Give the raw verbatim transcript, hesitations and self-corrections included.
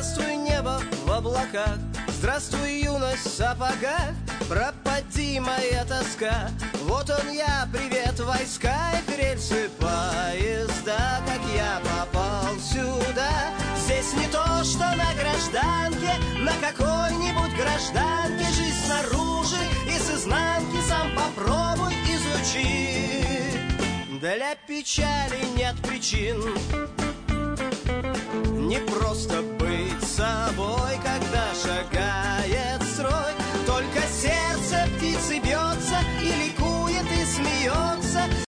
Здравствуй, небо в облаках, здравствуй, юность в сапогах. Пропади моя тоска, вот он я, привет, войска и рельсы поезда. Как я попал сюда? Здесь не то, что на гражданке, на какой-нибудь гражданке. Жизнь снаружи и с изнанки сам попробуй изучи. Для печали нет причин, не просто